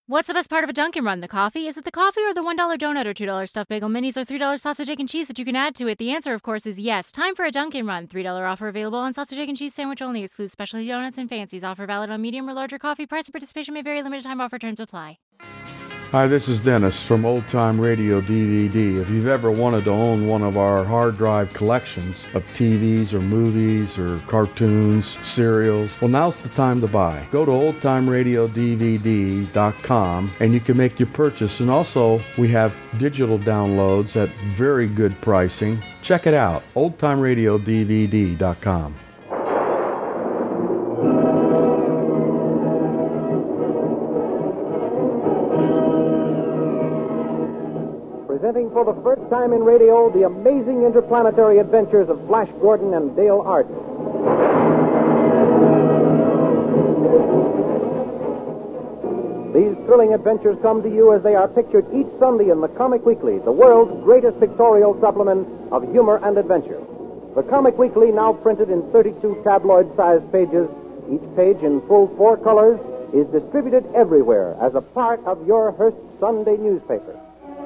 What's the best part of a Dunkin' Run? The coffee? Is it the coffee or the $1 donut or $2 stuffed bagel minis or $3 sausage, egg, and cheese that you can add to it? The answer, of course, is yes. Time for a Dunkin' Run. $3 offer available on sausage, egg, and cheese sandwich only. Excludes specialty donuts and fancies. Offer valid on medium or larger coffee. Price and participation may vary. Limited time offer. Terms apply. Hi, this is Dennis from Old Time Radio DVD. If you've ever wanted to own one of our hard drive collections of TVs or movies or cartoons, serials, well, now's the time to buy. Go to oldtimeradiodvd.com and you can make your purchase. And also, we have digital downloads at very good pricing. Check it out, oldtimeradiodvd.com. Presenting for the first time in radio the amazing interplanetary adventures of Flash Gordon and Dale Arden. These thrilling adventures come to you as they are pictured each Sunday in the Comic Weekly, the world's greatest pictorial supplement of humor and adventure. The Comic Weekly, now printed in 32 tabloid-sized pages, each page in full 4 colors, is distributed everywhere as a part of your Hearst Sunday newspaper.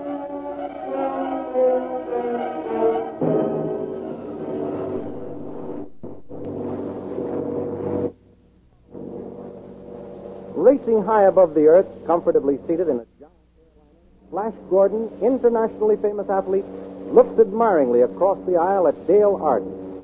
Racing high above the earth, comfortably seated in a giant airliner, Flash Gordon, internationally famous athlete, looks admiringly across the aisle at Dale Arden.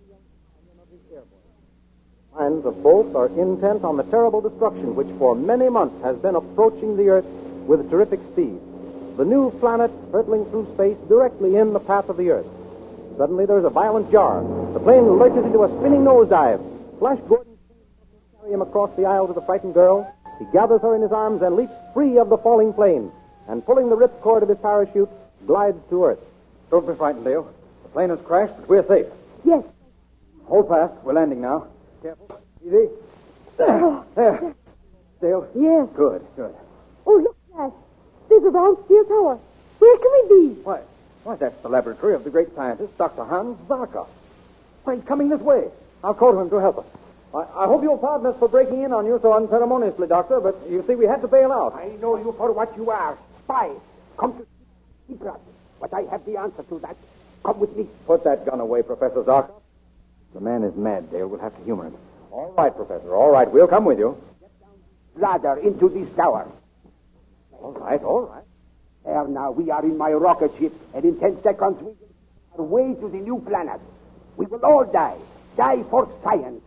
Minds of both are intent on the terrible destruction which for many months has been approaching the earth with terrific speed. The new planet hurtling through space directly in the path of the earth. Suddenly there's a violent jar. The plane lurches into a spinning nosedive. Flash Gordon carry him across the aisle to the frightened girl. He gathers her in his arms and leaps free of the falling plane, and pulling the ripcord of his parachute, glides to earth. Don't be frightened, Dale. The plane has crashed, but we're safe. Yes. Hold fast. We're landing now. Careful. Easy. There. Dale? Yes. Good. Oh, look, Flash. There's a round steel tower. Where can we be? Why, that's the laboratory of the great scientist, Dr. Hans Zarkov. Why, he's coming this way. I'll call to him to help us. I hope you'll pardon us for breaking in on you so unceremoniously, Doctor, but you see, we had to bail out. I know you for what you are. Spy. Come to secret. But I have the answer to that. Come with me. Put that gun away, Professor Zarkov. The man is mad, Dale. We'll have to humor him. All right, Professor. All right. We'll come with you. Ladder into this tower. All right. There now, we are in my rocket ship, and in 10 seconds we will our way to the new planet. We will all die. Die for science.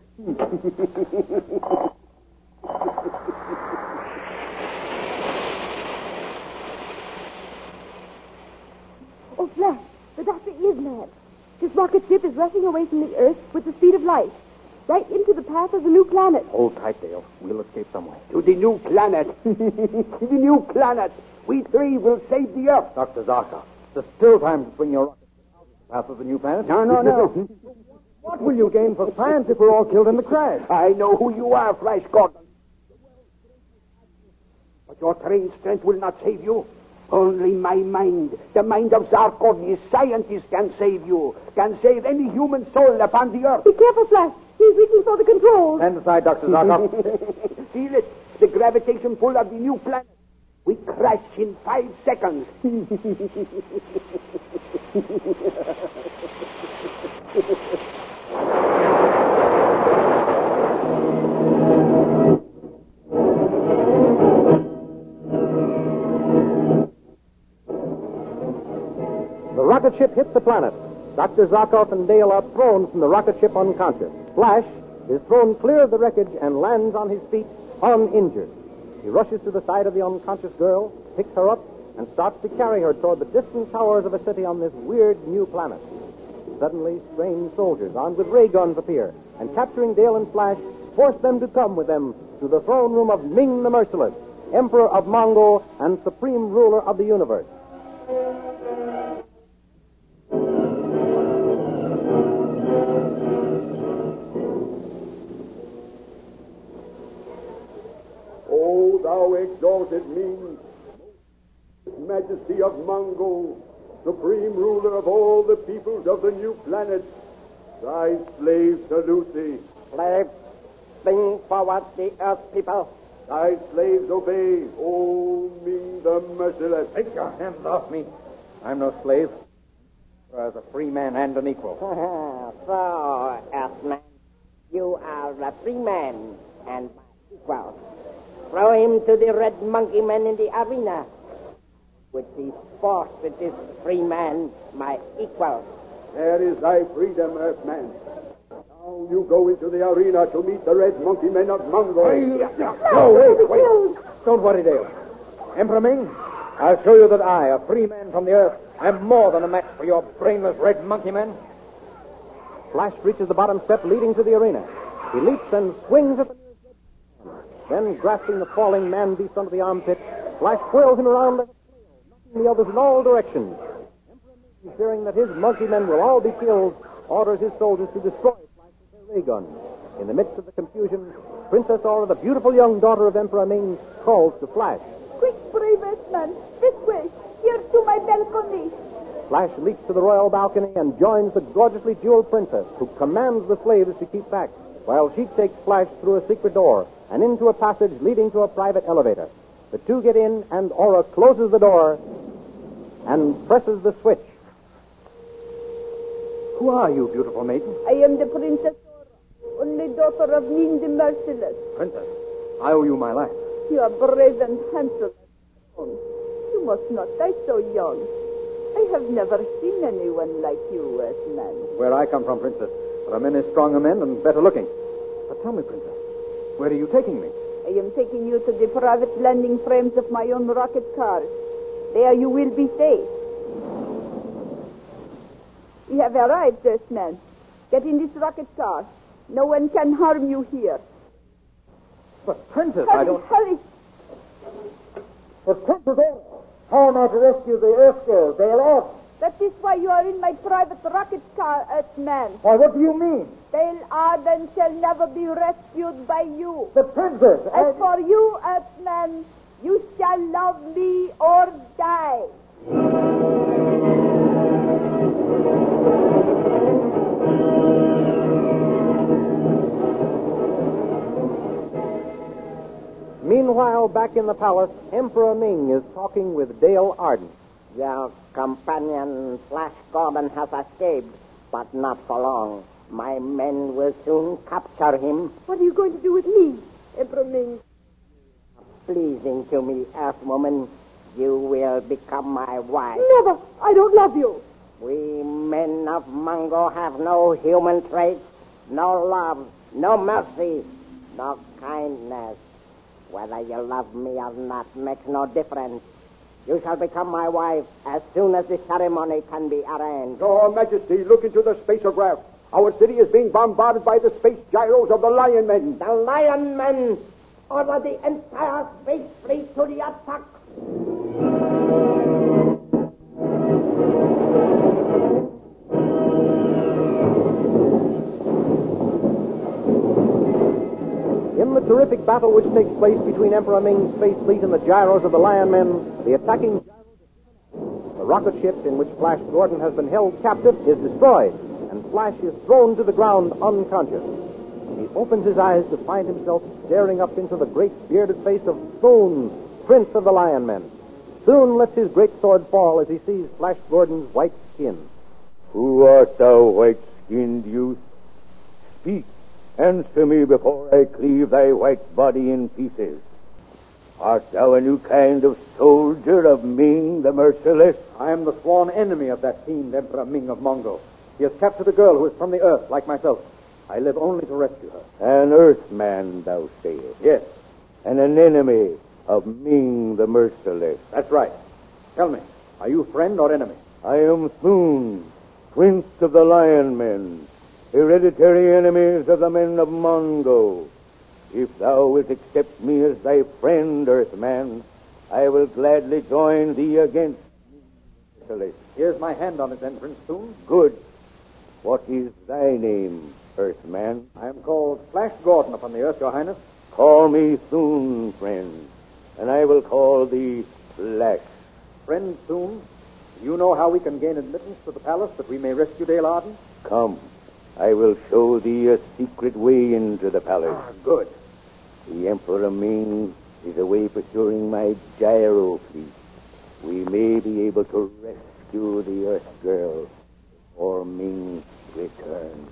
Oh, Flash, the doctor is mad. His rocket ship is rushing away from the Earth with the speed of light, right into the path of the new planet. Hold tight, Dale. We'll escape some way. To the new planet. To the new planet. We three will save the Earth. Dr. Zarkov, there's still time to swing your rocket out of the path of the new planet. No. What will you gain for science if we're all killed in the crash? I know who you are, Flash Gordon. But your trained strength will not save you. Only my mind, the mind of Zarkov, his scientist, can save you. Can save any human soul upon the earth. Be careful, Flash. He's reaching for the controls. Stand aside, Dr. Zarkov. Feel it. The gravitation pull of the new planet. We crash in 5 seconds. The rocket ship hits the planet. Dr. Zarkov and Dale are thrown from the rocket ship unconscious. Flash is thrown clear of the wreckage and lands on his feet uninjured. He rushes to the side of the unconscious girl, picks her up, and starts to carry her toward the distant towers of a city on this weird new planet. Suddenly, strange soldiers armed with ray guns appear, and capturing Dale and Flash, force them to come with them to the throne room of Ming the Merciless, Emperor of Mongo and Supreme Ruler of the Universe. O thou exalted Ming, Majesty of Mongo, Supreme Ruler of all the peoples of the new planet, thy slaves salute thee. Slaves, bring forward the earth people. Thy slaves obey, O Ming the Merciless. Take your hands off me. I'm no slave. As a free man and an equal. So, Earthman, you are a free man and my equal. Throw him to the red monkey man in the arena. Would be forced with this free man, my equal. There is thy freedom, Earthman. Now you go into the arena to meet the red monkey men of Mongo. No, wait. Don't worry, Dale. Emperor Ming, I'll show you that I, a free man from the earth, am more than a match for your brainless red monkey men. Flash reaches the bottom step leading to the arena. He leaps and swings at the nearest red man. Then, grasping the falling man-beast under the armpit, Flash whirls him around like a flail, knocking the others in all directions. Emperor Ming, fearing that his monkey men will all be killed, orders his soldiers to destroy Flash with their ray guns. In the midst of the confusion, Princess Aura, the beautiful young daughter of Emperor Ming, calls to Flash. Quick, brave Earthman. This way. Here to my balcony. Flash leaps to the royal balcony and joins the gorgeously jeweled princess, who commands the slaves to keep back, while she takes Flash through a secret door and into a passage leading to a private elevator. The two get in, and Aura closes the door and presses the switch. Who are you, beautiful maiden? I am the Princess Aura, only daughter of Ming the Merciless. Princess, I owe you my life. You are brave and handsome. You must not die so young. I have never seen anyone like you, Earthman. Where I come from, Princess, there are many stronger men and better looking. But tell me, Princess, where are you taking me? I am taking you to the private landing frames of my own rocket cars. There you will be safe. We have arrived, Earthman. Get in this rocket car. No one can harm you here. But, Princess, Hurry, I don't... hurry. But, Princess, how am I to rescue the Earth girl, Dale? That is why you are in my private rocket car, Earthman. Why, what do you mean? Dale Arden shall never be rescued by you. But, Princess, As for you, Earthman, you shall love me or die. Meanwhile, back in the palace, Emperor Ming is talking with Dale Arden. Your companion, Flash Gordon, has escaped, but not for long. My men will soon capture him. What are you going to do with me, Emperor Ming? Pleasing to me, Earthwoman, you will become my wife. Never! I don't love you. We men of Mongo have no human traits, no love, no mercy, no kindness. Whether you love me or not makes no difference. You shall become my wife as soon as the ceremony can be arranged. Your Majesty, look into the spacergraph. Our city is being bombarded by the space gyros of the Lion Men. The Lion Men order the entire space fleet to the attack. In the terrific battle which takes place between Emperor Ming's space fleet and the gyros of the Lion Men, the attacking gyros, the rocket ship in which Flash Gordon has been held captive is destroyed, and Flash is thrown to the ground unconscious. He opens his eyes to find himself staring up into the great bearded face of Soon, Prince of the Lion Men. Soon lets his great sword fall as he sees Flash Gordon's white skin. Who art thou, white-skinned youth? Speak. Answer me before I cleave thy white body in pieces. Art thou a new kind of soldier of Ming the Merciless? I am the sworn enemy of that fiend Emperor Ming of Mongo. He has captured a girl who is from the earth, like myself. I live only to rescue her. An earthman, thou sayest? Yes. And an enemy of Ming the Merciless? That's right. Tell me, are you friend or enemy? I am Thun, Prince of the Lion Men, hereditary enemies of the men of Mongo. If thou wilt accept me as thy friend, Earthman, I will gladly join thee against me. Here's my hand on it, then, Prince Thun. Good. What is thy name, Earthman? I am called Flash Gordon upon the earth, Your Highness. Call me Thun, friend, and I will call thee Flash. Friend Thun, do you know how we can gain admittance to the palace that we may rescue Dale Arden? Come. I will show thee a secret way into the palace. Good. The Emperor Ming is away pursuing my gyro fleet, we may be able to rescue the Earth Girl before Ming returns.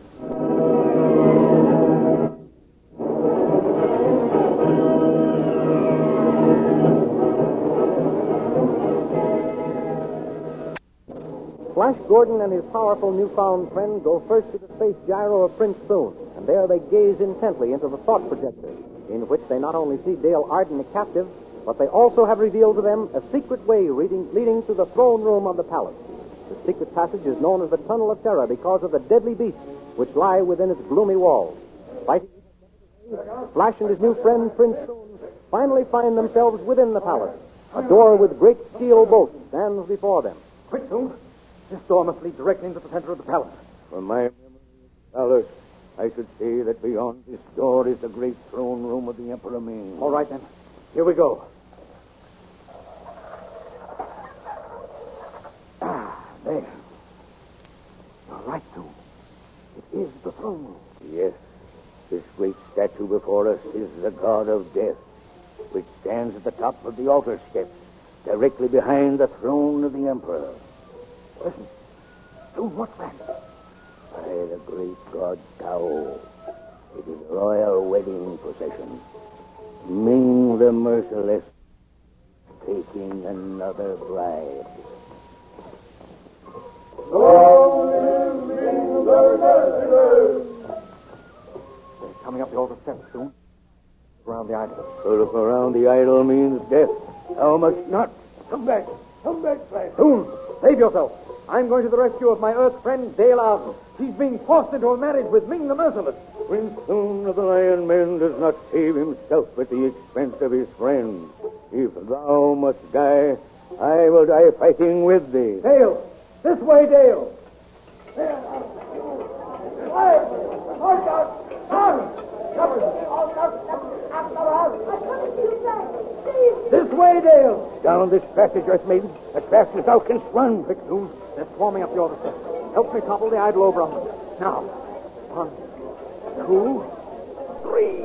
Flash Gordon and his powerful newfound friend go first to the space gyro of Prince Soon, and there they gaze intently into the thought projector, in which they not only see Dale Arden a captive, but they also have revealed to them a secret way leading to the throne room of the palace. The secret passage is known as the Tunnel of Terror because of the deadly beasts which lie within its gloomy walls. Fighting Flash and his new friend, Prince Soon, finally find themselves within the palace. A door with great steel bolts stands before them. Quick, Soon. This door must lead directly into the center of the palace. From my memory of valor, I should say that beyond this door is the great throne room of the Emperor Ming. All right, then. Here we go. There. You're right, Soon. It is the throne room. Yes. This great statue before us is the god of death, which stands at the top of the altar steps, directly behind the throne of the Emperor. Listen. Soon, what's that? By the great god Tao. It is a royal wedding procession. Ming the Merciless taking another bride. They're coming up the altar steps, Soon. Around the idol. To look around the idol means death. Thou must not. Come back. Come back, Flash. Soon, save yourself. I'm going to the rescue of my Earth friend, Dale Arden. She's being forced into a marriage with Ming the Merciless. Prince Soon of the Lion Men does not save himself at the expense of his friend. If thou must die, I will die fighting with thee. Dale! This way, Dale! This way, Dale! Down this passage, Earth Maiden, as fast as thou canst run. Quick, Soon. They're swarming up the altar steps. Help me topple the idol over on them. Now. 1, 2, 3.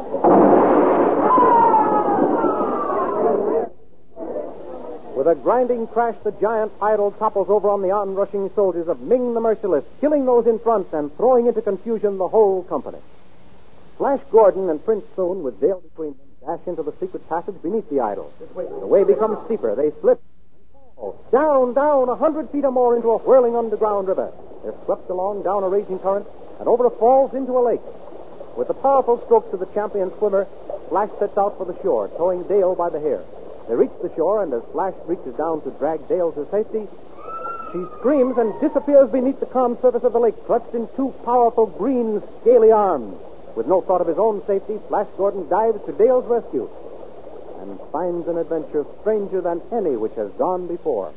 With a grinding crash, the giant idol topples over on the onrushing soldiers of Ming the Merciless, killing those in front and throwing into confusion the whole company. Flash Gordon and Prince Soon, with Dale between them, dash into the secret passage beneath the idol. The way becomes steeper. They slip and fall. Down, 100 feet or more into a whirling underground river. They're swept along down a raging current and over falls into a lake. With the powerful strokes of the champion swimmer, Flash sets out for the shore, towing Dale by the hair. They reach the shore, and as Flash reaches down to drag Dale to safety, she screams and disappears beneath the calm surface of the lake, clutched in 2 powerful green, scaly arms. With no thought of his own safety, Flash Gordon dives to Dale's rescue and finds an adventure stranger than any which has gone before.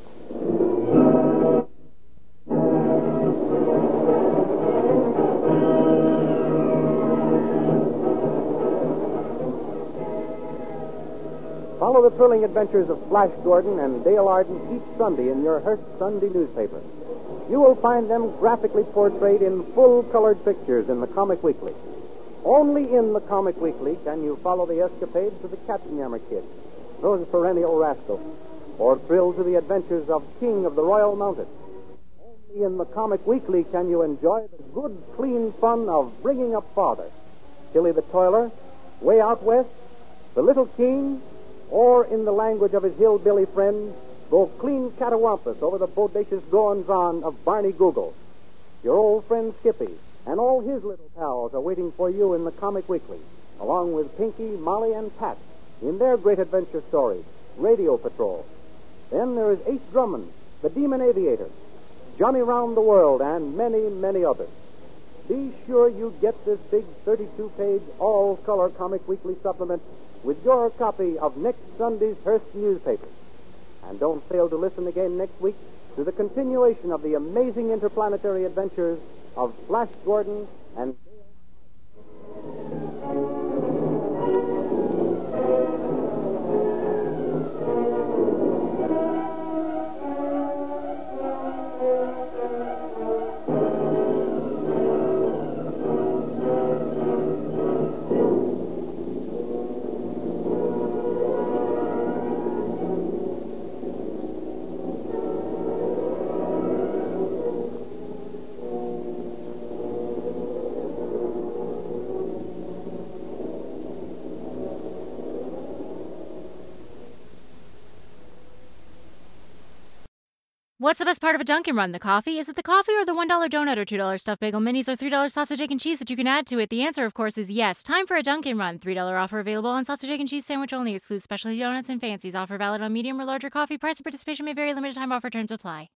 Follow the thrilling adventures of Flash Gordon and Dale Arden each Sunday in your Hearst Sunday newspaper. You will find them graphically portrayed in full-colored pictures in the Comic Weekly. Only in the Comic Weekly can you follow the escapades of the Katzenjammer Kid, those perennial rascals, or thrill to the adventures of King of the Royal Mounted. Only in the Comic Weekly can you enjoy the good, clean fun of Bringing Up Father, Tilly the Toiler, Way Out West, The Little King, or in the language of his hillbilly friend, go clean catawampus over the bodacious goings-on of Barney Google. Your old friend Skippy and all his little pals are waiting for you in the Comic Weekly, along with Pinky, Molly, and Pat in their great adventure story, Radio Patrol. Then there is Ace Drummond, the Demon Aviator, Johnny Round the World, and many, many others. Be sure you get this big 32-page all-color Comic Weekly supplement with your copy of next Sunday's Hearst newspaper. And don't fail to listen again next week to the continuation of the amazing interplanetary adventures of Flash Gordon and What's the best part of a Dunkin' Run? The coffee? Is it the coffee or the $1 donut or $2 stuffed bagel minis or $3 sausage, egg, and cheese that you can add to it? The answer, of course, is yes. Time for a Dunkin' Run. $3 offer available on sausage, egg, and cheese sandwich only. Excludes specialty donuts and fancies. Offer valid on medium or larger coffee. Price and participation may vary. Limited time offer. Terms apply.